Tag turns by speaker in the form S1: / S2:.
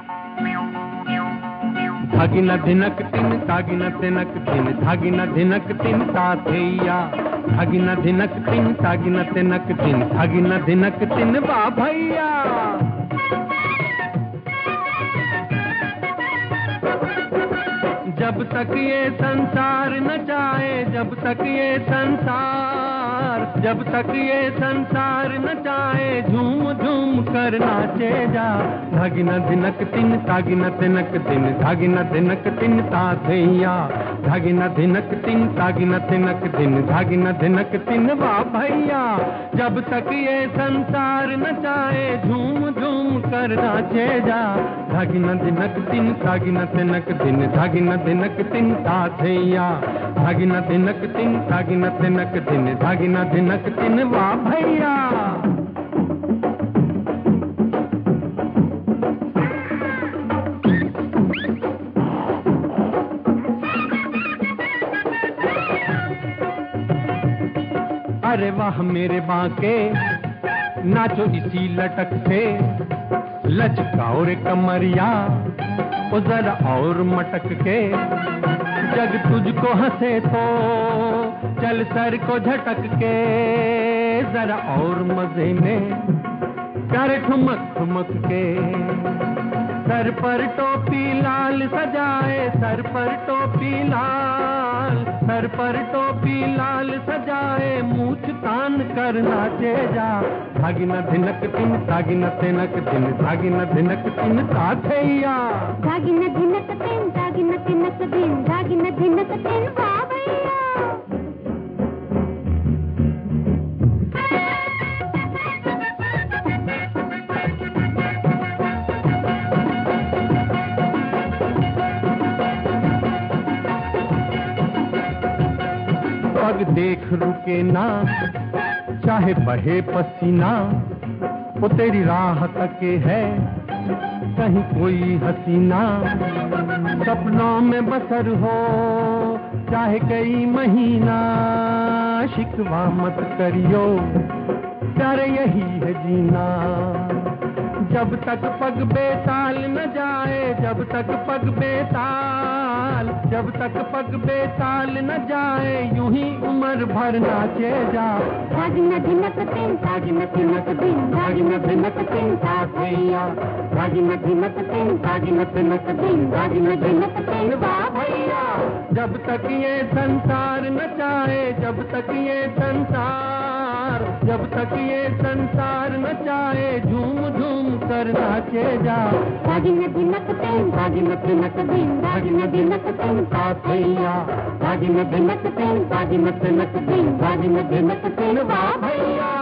S1: धागिन धिनक तिन तागिन तिनक तिन धागिन धिनक तिन ताथैया धागिन धिनक तिन तागिन तिनक तिन धागिन धिनक तिन वाह भैया। जब तक ये संसार न जाए, जब तक ये संसार, जब तक ये संसार न जाए, झूम झूम कर नाचे जा। धागिन धिनक तिन तागिन तिनक तिन धागिन धिनक तिन ताथैया धागिन धिनक तिन तागिन तिनक तिन धागिन धिनक तिन वाह भैया। जब तक ये संसार न जाए, झूम झूम कर नाचे जा। धागिन धिनक तिन तागिन तिनक तिन धागिन धिनक तिन ताथैया धागिन धिनक तिन तागिन तिनक तिन धागिन धिनक तिन वाह भैया। अरे वाह मेरे बांके नाचो इसी लटक से, लचकाओ रे कमरिया ओ जरा और मटक के। जग तुझको हंसे तो चल सर को झटक के, जरा और मजे में कर ठुमक ठुमक के। सर पर टोपी लाल सजाए, सर पर टोपी लाल, सर पर टोपी लाल सजाए, मूछ तान कर नाचे जा। धागिन धिनक तिन तागिन तिनक तिन धागिन धिनक तिन ताथैया
S2: धागिन धिनक तिन तागिन तिनक तिन धागिन धिनक तिन वाह भैया।
S1: पग देख रुके ना चाहे बहे पसीना, वो तेरी राह तके है कहीं कोई हसीना। सपनों में बसर हो चाहे कई महीना, शिकवा मत करियो प्यार यही है जीना। जब तक पग बेताल न जाए, जब तक पग बेताल, जब तक पग बेताल न जाए, यूं ही उम्र भर नाचे जा।
S2: धागिन धिनक तिन तागिन तिनक तिन धागिन धिनक तिन ताथैया धागिन धिनक तिन तागिन तिनक तिन धागिन धिनक तिन वाह भैया।
S1: जब तक ये संसार न जाए, जब तक ये संसार, जब तक ये संसार न जाए, झूम झूम कर नाचे जा।
S2: धागिन धिनक तिन तागिन तिनक तिन धागिन धिनक तिन ताथैया धागिन धिनक तिन तागिन तिनक तिन धागिन धिनक तिन वाह भैया।